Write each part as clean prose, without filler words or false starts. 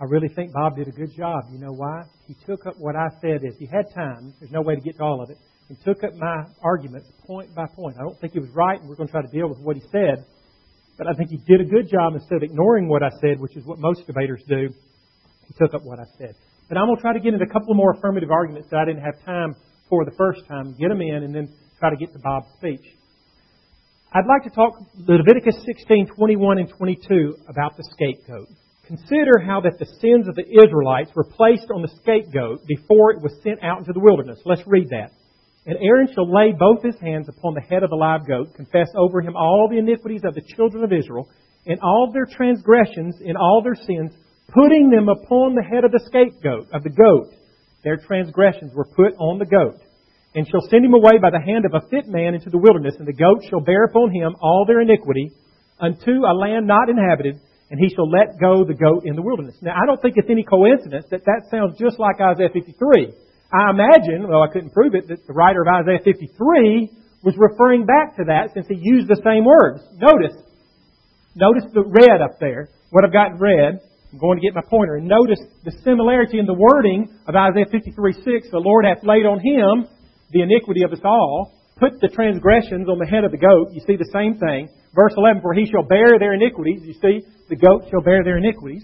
I really think Bob did a good job. You know why? He took up what I said. If he had time, there's no way to get to all of it, and took up my arguments point by point. I don't think he was right, and we're going to try to deal with what he said. But I think he did a good job instead of ignoring what I said, which is what most debaters do. He took up what I said. But I'm going to try to get into a couple more affirmative arguments that I didn't have time for the first time, get them in, and then try to get to Bob's speech. I'd like to talk Leviticus 16, 21 and 22 about the scapegoat. Consider how that the sins of the Israelites were placed on the scapegoat before it was sent out into the wilderness. Let's read that. And Aaron shall lay both his hands upon the head of the live goat, confess over him all the iniquities of the children of Israel, and all their transgressions and all their sins, putting them upon the head of the scapegoat, of the goat. Their transgressions were put on the goat. And shall send him away by the hand of a fit man into the wilderness, and the goat shall bear upon him all their iniquity unto a land not inhabited, and he shall let go the goat in the wilderness. Now, I don't think it's any coincidence that that sounds just like Isaiah 53. I imagine, well, I couldn't prove it, that the writer of Isaiah 53 was referring back to that since he used the same words. Notice the red up there, what I've got in red. I'm going to get my pointer. And notice the similarity in the wording of Isaiah 53:6. The Lord hath laid on him the iniquity of us all, put the transgressions on the head of the goat. You see the same thing. Verse 11, for he shall bear their iniquities. You see, the goat shall bear their iniquities.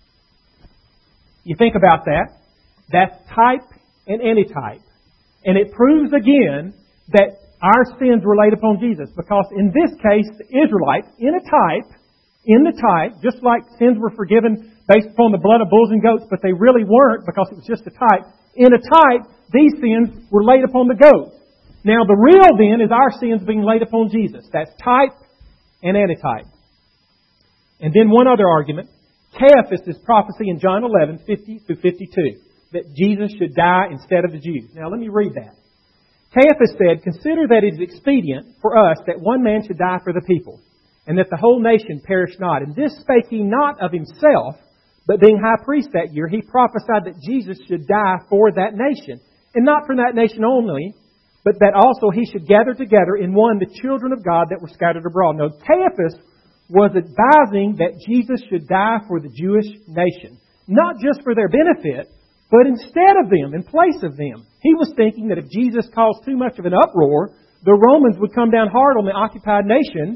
You think about that. That's type and antitype. And it proves again that our sins were laid upon Jesus. Because in this case, the Israelites, in the type, just like sins were forgiven based upon the blood of bulls and goats, but they really weren't because it was just a type. In a type, these sins were laid upon the goat. Now the real then is our sins being laid upon Jesus. That's type and antitype. And then one other argument. Caiaphas' prophecy in John 11, 50 through 52. That Jesus should die instead of the Jews. Now let me read that. Caiaphas said, consider that it is expedient for us that one man should die for the people, and that the whole nation perish not. And this spake he not of himself, but being high priest that year, he prophesied that Jesus should die for that nation. And not for that nation only, but that also he should gather together in one the children of God that were scattered abroad. Now, Caiaphas was advising that Jesus should die for the Jewish nation. Not just for their benefit, but instead of them, in place of them. He was thinking that if Jesus caused too much of an uproar, the Romans would come down hard on the occupied nation,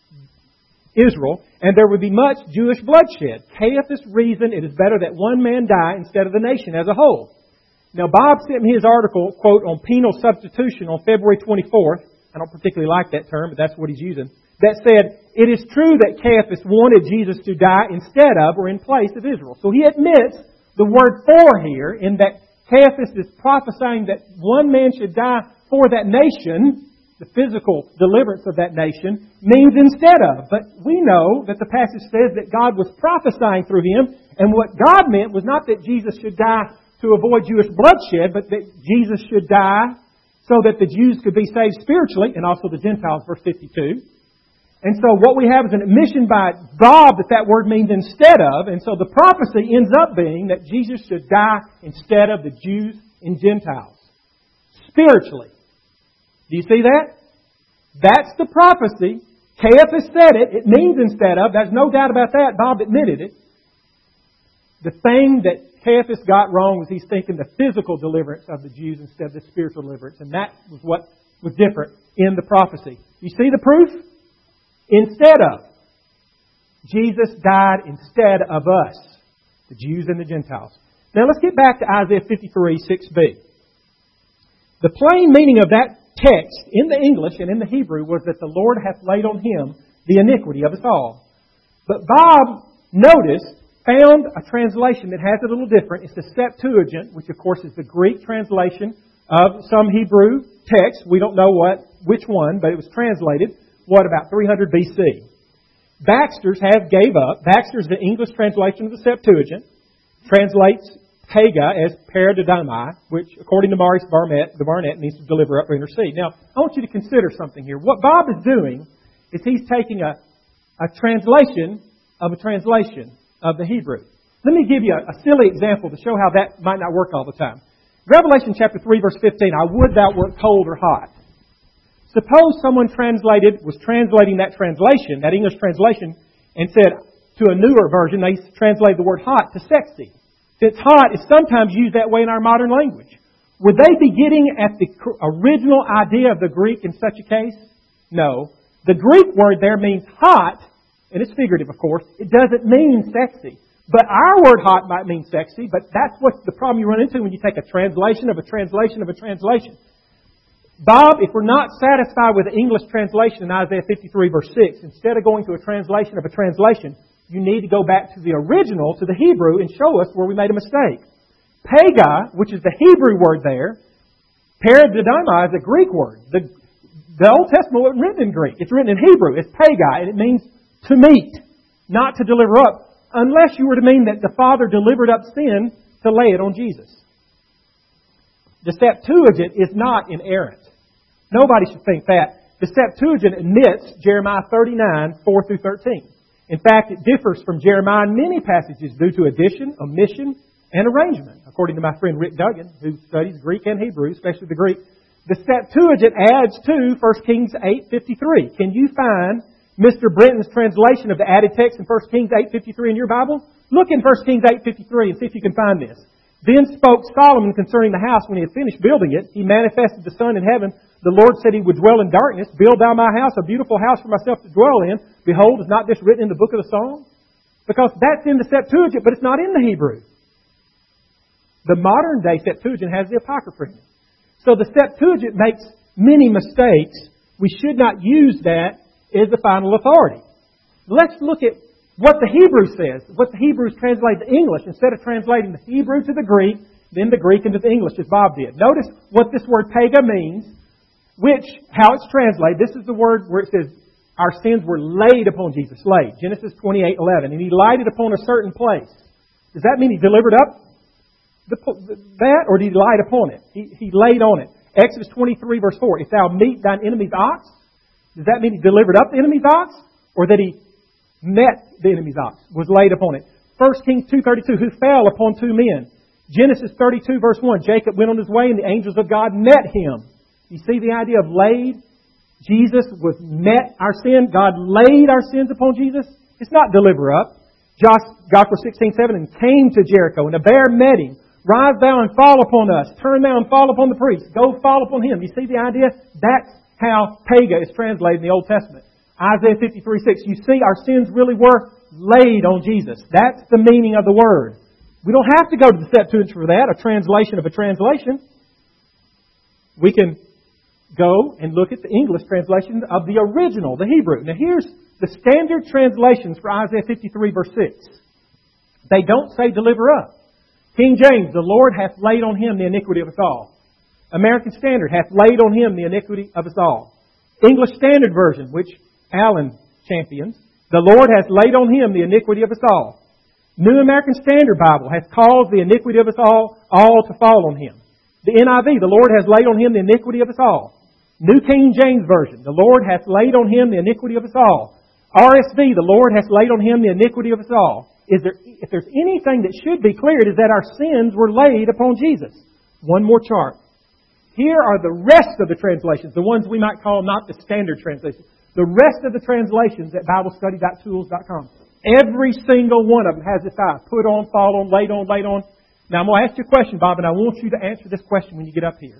Israel, and there would be much Jewish bloodshed. Caiaphas reasoned it is better that one man die instead of the nation as a whole. Now, Bob sent me his article, quote, on penal substitution on February 24th. I don't particularly like that term, but that's what he's using. That said, it is true that Caiaphas wanted Jesus to die instead of or in place of Israel. So he admits the word for here in that Caiaphas is prophesying that one man should die for that nation. The physical deliverance of that nation means instead of. But we know that the passage says that God was prophesying through him, and what God meant was not that Jesus should die to avoid Jewish bloodshed, but that Jesus should die so that the Jews could be saved spiritually, and also the Gentiles, verse 52. And so what we have is an admission by Bob that that word means instead of, and so the prophecy ends up being that Jesus should die instead of the Jews and Gentiles. Spiritually. Do you see that? That's the prophecy. Caiaphas said it. It means instead of. There's no doubt about that. Bob admitted it. The thing that Caiaphas got wrong was he's thinking the physical deliverance of the Jews instead of the spiritual deliverance. And that was what was different in the prophecy. You see the proof? Instead of. Jesus died instead of us, the Jews and the Gentiles. Now let's get back to Isaiah 53, 6b. The plain meaning of that text in the English and in the Hebrew was that the Lord hath laid on him the iniquity of us all. But Bob, noticed, found a translation that has it a little different. It's the Septuagint, which of course is the Greek translation of some Hebrew text. We don't know which one, but it was translated, about 300 BC. Baxter's gave up. Baxter's the English translation of the Septuagint. Translates Haga as paradidamai, which, according to Maurice Barnett, the Barnett means to deliver up or intercede. Now, I want you to consider something here. What Bob is doing is he's taking a translation of the Hebrew. Let me give you a silly example to show how that might not work all the time. Revelation chapter 3, verse 15, I would thou wert cold or hot. Suppose someone was translating that translation, that English translation, and said, to a newer version, they translate the word hot to sexy. Since hot is sometimes used that way in our modern language. Would they be getting at the original idea of the Greek in such a case? No. The Greek word there means hot, and it's figurative, of course. It doesn't mean sexy. But our word hot might mean sexy, but that's what's the problem you run into when you take a translation of a translation of a translation. Bob, if we're not satisfied with the English translation in Isaiah 53 verse 6, instead of going to a translation of a translation, you need to go back to the original, to the Hebrew, and show us where we made a mistake. Pega, which is the Hebrew word there, paradidomi is a Greek word. The Old Testament wasn't written in Greek. It's written in Hebrew. It's pega, and it means to meet, not to deliver up, unless you were to mean that the Father delivered up sin to lay it on Jesus. The Septuagint is not inerrant. Nobody should think that. The Septuagint admits Jeremiah 39, 4 through 13. In fact, it differs from Jeremiah in many passages due to addition, omission, and arrangement, according to my friend Rick Duggan, who studies Greek and Hebrew, especially the Greek. The Septuagint adds to 1 Kings 8:53. Can you find Mr. Brenton's translation of the added text in 1 Kings 8:53 in your Bible? Look in 1 Kings 8:53 and see if you can find this. Then spoke Solomon concerning the house when he had finished building it. He manifested the sun in heaven. The Lord said he would dwell in darkness. Build thou my house, a beautiful house for myself to dwell in. Behold, is not this written in the book of the Psalms? Because that's in the Septuagint, but it's not in the Hebrew. The modern day Septuagint has the Apocrypha in it. So the Septuagint makes many mistakes. We should not use that as the final authority. Let's look at what the Hebrew says, what the Hebrews translate to English. Instead of translating the Hebrew to the Greek, then the Greek into the English, as Bob did. Notice what this word pega means, how it's translated. This is the word where it says, our sins were laid upon Jesus. Laid. Genesis 28:11. And He lighted upon a certain place. Does that mean He delivered up that, or did He light upon it? He laid on it. Exodus 23 verse 4. If thou meet thine enemy's ox, does that mean He delivered up the enemy's ox? Or that He met the enemy's ox, was laid upon it? 1 Kings 2:32. Who fell upon two men. Genesis 32 verse 1. Jacob went on his way and the angels of God met him. You see the idea of laid? Jesus was met our sin. God laid our sins upon Jesus. It's not deliver up. Joshua 16:7. And came to Jericho, and a bear met him. Rise thou and fall upon us. Turn thou and fall upon the priest. Go fall upon him. You see the idea? That's how pega is translated in the Old Testament. Isaiah 53:6. You see, our sins really were laid on Jesus. That's the meaning of the word. We don't have to go to the Septuagint for that, a translation of a translation. We can go and look at the English translation of the original, the Hebrew. Now here's the standard translations for Isaiah 53 verse 6. They don't say deliver up. King James, the Lord hath laid on Him the iniquity of us all. American Standard, hath laid on Him the iniquity of us all. English Standard Version, which Alan champions, the Lord hath laid on Him the iniquity of us all. New American Standard Bible, hath caused the iniquity of us all to fall on Him. The NIV, the Lord has laid on Him the iniquity of us all. New King James Version, the Lord hath laid on Him the iniquity of us all. RSV, the Lord hath laid on Him the iniquity of us all. If there's anything that should be cleared, is that our sins were laid upon Jesus. One more chart. Here are the rest of the translations, the ones we might call not the standard translations. The rest of the translations at BibleStudy.tools.com. Every single one of them has this I. Put on, fall on, laid on, laid on. Now I'm going to ask you a question, Bob, and I want you to answer this question when you get up here.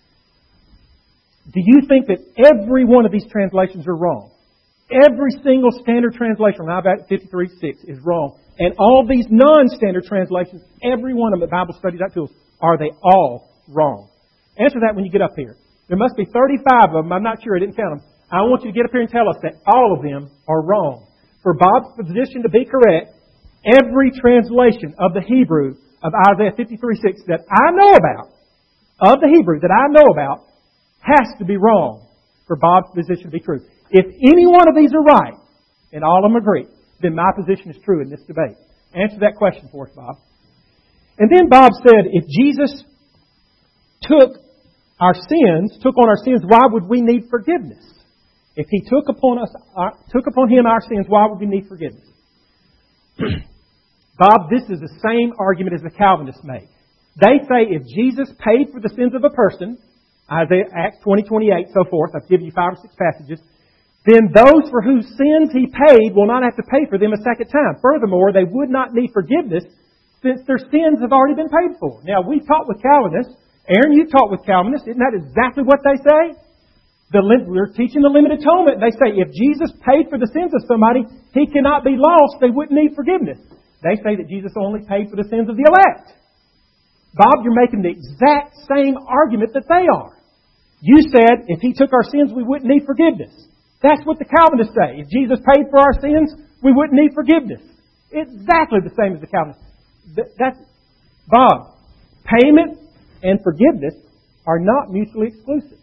Do you think that every one of these translations are wrong? Every single standard translation on Isaiah 53:6 is wrong. And all these non-standard translations, every one of them at BibleStudy.tools, are they all wrong? Answer that when you get up here. There must be 35 of them. I'm not sure. I didn't count them. I want you to get up here and tell us that all of them are wrong. For Bob's position to be correct, every translation of the Hebrew of Isaiah 53:6 that I know about, of the Hebrew that I know about, has to be wrong for Bob's position to be true. If any one of these are right, and all of them agree, then my position is true in this debate. Answer that question for us, Bob. And then Bob said, if Jesus took on our sins, why would we need forgiveness? If He took upon Him our sins, why would we need forgiveness? Bob, this is the same argument as the Calvinists make. They say if Jesus paid for the sins of a person, Isaiah, Acts 20:28, so forth, I've given you 5 or 6 passages, then those for whose sins He paid will not have to pay for them a second time. Furthermore, they would not need forgiveness since their sins have already been paid for. Now, we talked with Calvinists. Aaron, you talked with Calvinists. Isn't that exactly what they say? We're teaching the limited atonement. They say if Jesus paid for the sins of somebody, He cannot be lost. They wouldn't need forgiveness. They say that Jesus only paid for the sins of the elect. Bob, you're making the exact same argument that they are. You said if He took our sins, we wouldn't need forgiveness. That's what the Calvinists say. If Jesus paid for our sins, we wouldn't need forgiveness. Exactly the same as the Calvinists. Bob, payment and forgiveness are not mutually exclusive.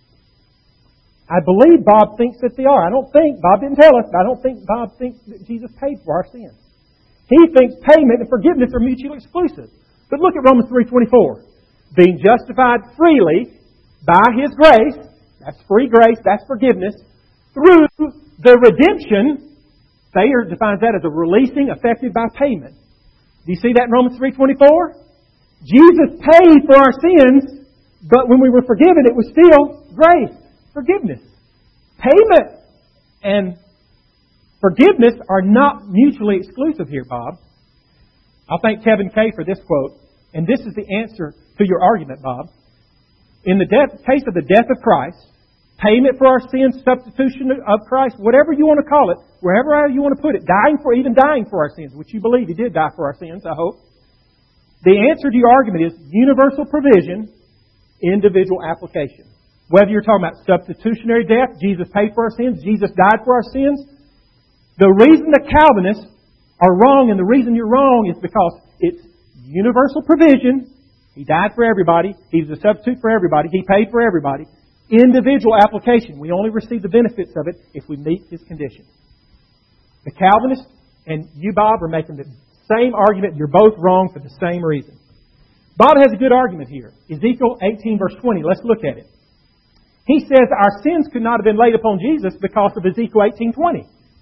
I believe Bob thinks that they are. Bob didn't tell us, but I don't think Bob thinks that Jesus paid for our sins. He thinks payment and forgiveness are mutually exclusive. But look at Romans 3:24. Being justified freely by His grace, that's free grace, that's forgiveness, through the redemption, Thayer defines that as a releasing effected by payment. Do you see that in Romans 3:24? Jesus paid for our sins, but when we were forgiven, it was still grace, forgiveness. Payment and forgiveness are not mutually exclusive here, Bob. I'll thank Kevin Kay for this quote, and this is the answer to your argument, Bob. In the case of the death of Christ, payment for our sins, substitution of Christ, whatever you want to call it, wherever you want to put it, even dying for our sins, which you believe He did die for our sins, I hope. The answer to your argument is universal provision, individual application. Whether you're talking about substitutionary death, Jesus paid for our sins, Jesus died for our sins. The reason the Calvinists are wrong and the reason you're wrong is because it's universal provision. He died for everybody. He was a substitute for everybody. He paid for everybody. Individual application. We only receive the benefits of it if we meet His conditions. The Calvinists and you, Bob, are making the same argument. You're both wrong for the same reason. Bob has a good argument here. Ezekiel 18 verse 20. Let's look at it. He says our sins could not have been laid upon Jesus because of Ezekiel 18:20.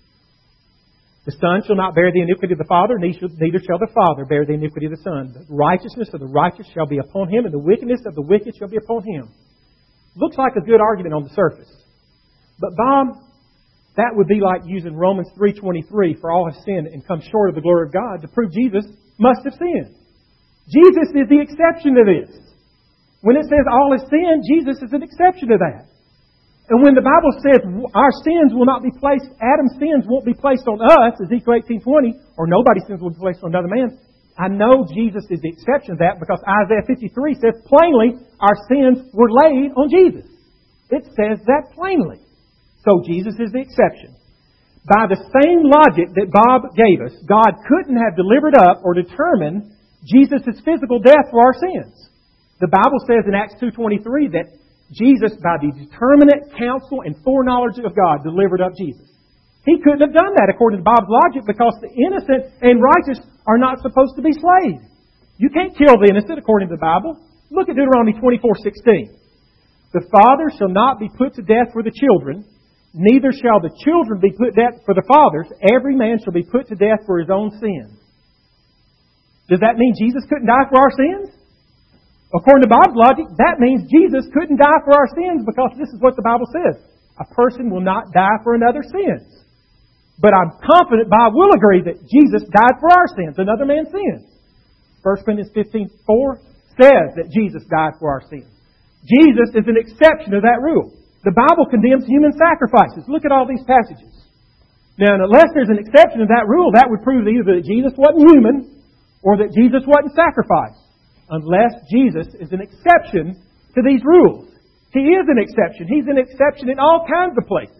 The Son shall not bear the iniquity of the Father, neither shall the Father bear the iniquity of the Son. The righteousness of the righteous shall be upon him, and the wickedness of the wicked shall be upon him. Looks like a good argument on the surface. But Bob, that would be like using Romans 3:23, for all have sinned and come short of the glory of God, to prove Jesus must have sinned. Jesus is the exception to this. When it says all have sinned, Jesus is an exception to that. And when the Bible says our sins will not be placed, Adam's sins won't be placed on us, Ezekiel 18:20, or nobody's sins will be placed on another man, I know Jesus is the exception to that because Isaiah 53 says plainly our sins were laid on Jesus. It says that plainly. So Jesus is the exception. By the same logic that Bob gave us, God couldn't have delivered up or determined Jesus' physical death for our sins. The Bible says in Acts 2:23 that Jesus, by the determinate counsel and foreknowledge of God, delivered up Jesus. He couldn't have done that according to Bob's logic because the innocent and righteous are not supposed to be slain. You can't kill the innocent according to the Bible. Look at Deuteronomy 24:16. The father shall not be put to death for the children, neither shall the children be put to death for the fathers. Every man shall be put to death for his own sins. Does that mean Jesus couldn't die for our sins? According to Bob's logic, that means Jesus couldn't die for our sins because this is what the Bible says. A person will not die for another's sins. But I'm confident Bob will agree that Jesus died for our sins, another man's sins. 1 Corinthians 15:4 says that Jesus died for our sins. Jesus is an exception to that rule. The Bible condemns human sacrifices. Look at all these passages. Now, unless there's an exception to that rule, that would prove either that Jesus wasn't human or that Jesus wasn't sacrificed. Unless Jesus is an exception to these rules. He is an exception. He's an exception in all kinds of places.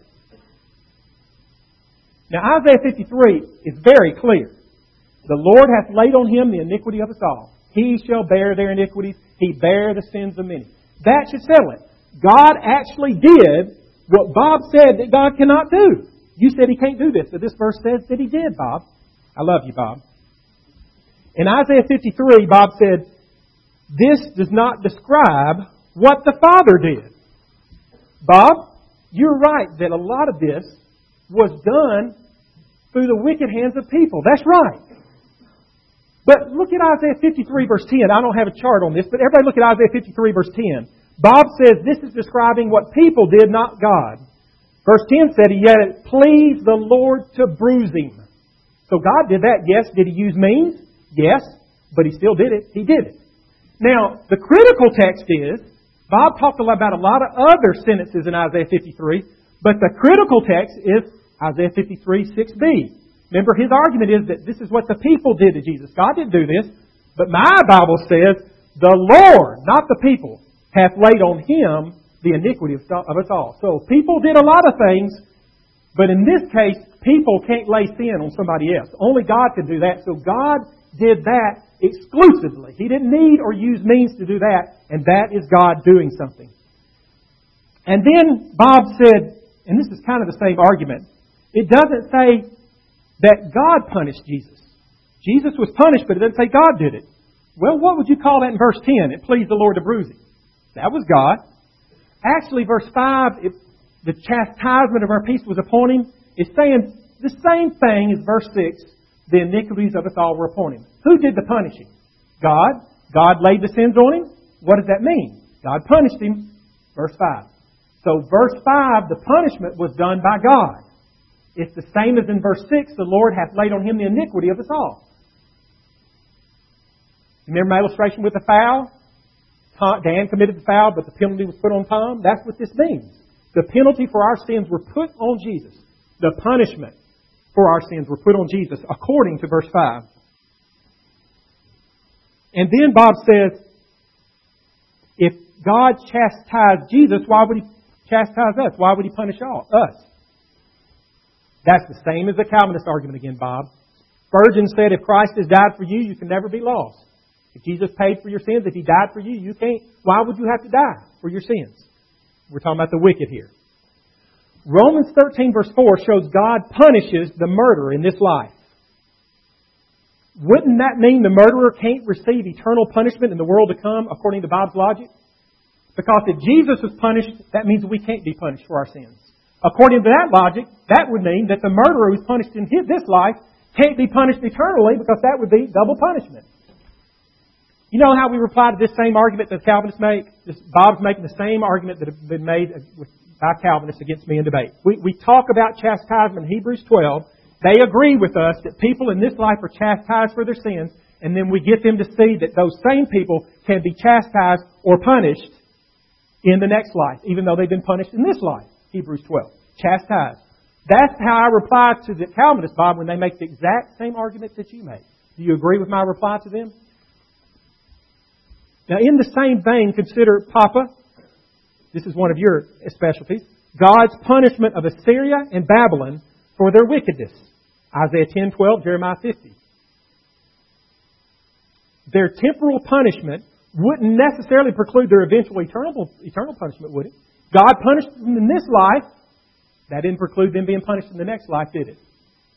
Now, Isaiah 53 is very clear. The Lord hath laid on Him the iniquity of us all. He shall bear their iniquities. He bare the sins of many. That should settle it. God actually did what Bob said that God cannot do. You said He can't do this, but this verse says that He did, Bob. I love you, Bob. In Isaiah 53, Bob said, this does not describe what the Father did. Bob, you're right that a lot of this was done through the wicked hands of people. That's right. But look at Isaiah 53 verse 10. I don't have a chart on this, but everybody look at Isaiah 53 verse 10. Bob says this is describing what people did, not God. Verse 10 said, yet it pleased the Lord to bruise him. So God did that, yes. Did He use means? Yes. But He still did it. He did it. Now, the critical text is, Bob talked about a lot of other sentences in Isaiah 53, but the critical text is Isaiah 53, 6b. Remember, his argument is that this is what the people did to Jesus. God didn't do this, but my Bible says, the Lord, not the people, hath laid on Him the iniquity of us all. So, people did a lot of things, but in this case, people can't lay sin on somebody else. Only God can do that. So God did that exclusively. He didn't need or use means to do that, and that is God doing something. And then Bob said, and this is kind of the same argument, it doesn't say that God punished Jesus. Jesus was punished, but it doesn't say God did it. Well, what would you call that in verse 10? It pleased the Lord to bruise him. That was God. Actually, verse 5, the chastisement of our peace was upon him. It's saying the same thing as verse 6. The iniquities of us all were upon him. Who did the punishing? God. God laid the sins on him. What does that mean? God punished him. Verse 5. So verse 5, the punishment was done by God. It's the same as in verse 6, the Lord hath laid on him the iniquity of us all. Remember my illustration with the foul? Dan committed the foul, but the penalty was put on Tom. That's what this means. The penalty for our sins were put on Jesus. The punishment for our sins were put on Jesus, according to verse 5. And then Bob says, if God chastised Jesus, why would He chastise us? Why would He punish us? That's the same as the Calvinist argument again, Bob. Spurgeon said, if Christ has died for you, you can never be lost. If Jesus paid for your sins, if He died for you, you can't. Why would you have to die for your sins? We're talking about the wicked here. Romans 13 verse 4 shows God punishes the murderer in this life. Wouldn't that mean the murderer can't receive eternal punishment in the world to come, according to Bob's logic? Because if Jesus was punished, that means we can't be punished for our sins. According to that logic, that would mean that the murderer who's punished in this life can't be punished eternally, because that would be double punishment. You know how we reply to this same argument that Calvinists make? Bob's making the same argument that has been made by Calvinists against me in debate. We talk about chastisement in Hebrews 12. They agree with us that people in this life are chastised for their sins, and then we get them to see that those same people can be chastised or punished in the next life, even though they've been punished in this life. Hebrews 12. Chastised. That's how I reply to the Calvinists, Bob, when they make the exact same argument that you make. Do you agree with my reply to them? Now, in the same vein, consider Papa. This is one of your specialties. God's punishment of Assyria and Babylon for their wickedness. Isaiah 10:12, Jeremiah 50. Their temporal punishment wouldn't necessarily preclude their eventual eternal punishment, would it? God punished them in this life. That didn't preclude them being punished in the next life, did it?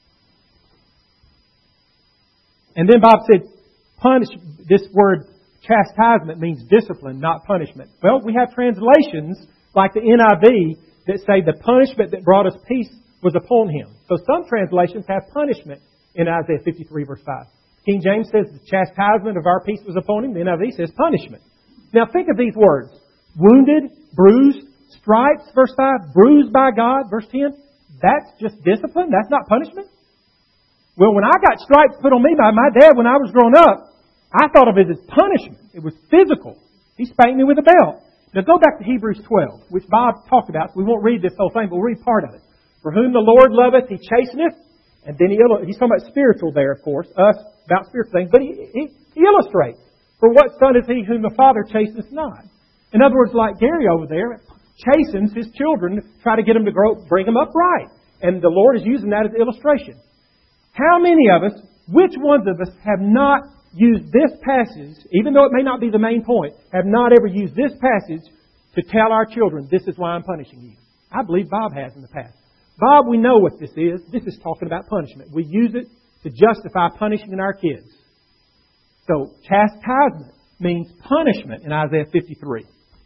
And then Bob said, this word chastisement means discipline, not punishment. Well, we have translations like the NIV that say the punishment that brought us peace was upon him. So some translations have punishment in Isaiah 53 verse 5. King James says the chastisement of our peace was upon him. The NIV says punishment. Now think of these words. Wounded, bruised, stripes, verse 5, bruised by God, verse 10. That's just discipline? That's not punishment? Well, when I got stripes put on me by my dad when I was growing up, I thought of it as punishment. It was physical. He spanked me with a belt. Now go back to Hebrews 12, which Bob talked about. We won't read this whole thing, but we'll read part of it. For whom the Lord loveth, He chasteneth. And then he's talking about spiritual there, of course. Us, about spiritual things. But he illustrates. For what son is he whom the Father chasteneth not? In other words, like Gary over there, chastens his children, try to get them to grow, bring them up right. And the Lord is using that as an illustration. How many of us, which ones of us have not used this passage, even though it may not be the main point, have not ever used this passage to tell our children, this is why I'm punishing you? I believe Bob has in the past. Bob, we know what this is. This is talking about punishment. We use it to justify punishing our kids. So, chastisement means punishment in Isaiah 53.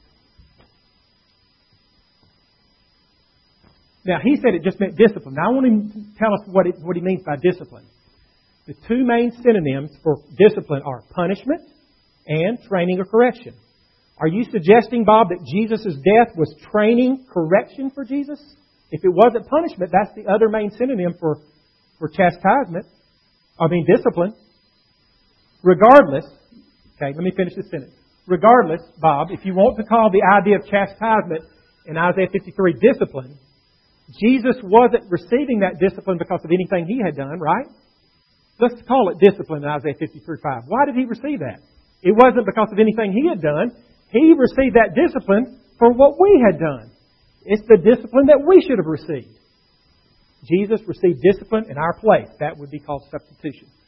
Now, he said it just meant discipline. Now, I want him to tell us what he means by discipline. The two main synonyms for discipline are punishment and training or correction. Are you suggesting, Bob, that Jesus' death was training correction for Jesus? If it wasn't punishment, that's the other main synonym for chastisement. Discipline. Regardless, okay, let me finish this sentence. Regardless, Bob, if you want to call the idea of chastisement in Isaiah 53 discipline, Jesus wasn't receiving that discipline because of anything He had done, right? Let's call it discipline in Isaiah 53:5. Why did He receive that? It wasn't because of anything He had done. He received that discipline for what we had done. It's the discipline that we should have received. Jesus received discipline in our place. That would be called substitution.